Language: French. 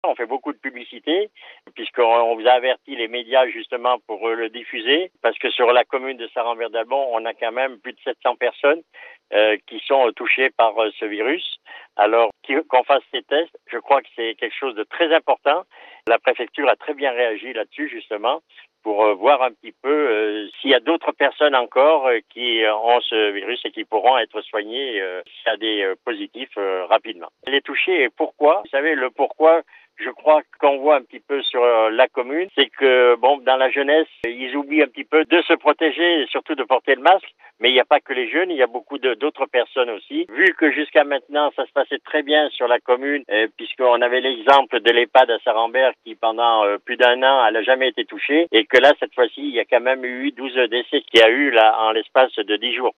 On fait beaucoup de publicité puisqu'on vous a averti les médias justement pour le diffuser parce que sur la commune de Saint-Rambert-d'Albon, on a quand même plus de 700 personnes qui sont touchées par ce virus. Alors qu'on fasse ces tests, je crois que c'est quelque chose de très important. La préfecture a très bien réagi là-dessus justement pour voir un petit peu s'il y a d'autres personnes encore qui ont ce virus et qui pourront être soignées s'il y a des positifs rapidement. Les toucher et pourquoi? Vous savez, le pourquoi, je crois qu'on voit un petit peu sur la commune, c'est que dans la jeunesse, ils oublient un petit peu de se protéger et surtout de porter le masque. Mais il n'y a pas que les jeunes, il y a beaucoup d'autres personnes aussi. Vu que jusqu'à maintenant, ça se passait très bien sur la commune, puisqu'on avait l'exemple de l'EHPAD à Saint-Rambert qui, pendant plus d'un an, elle n'a jamais été touchée, et que là, cette fois-ci, il y a quand même eu 12 décès qu'il y a eu là en l'espace de 10 jours.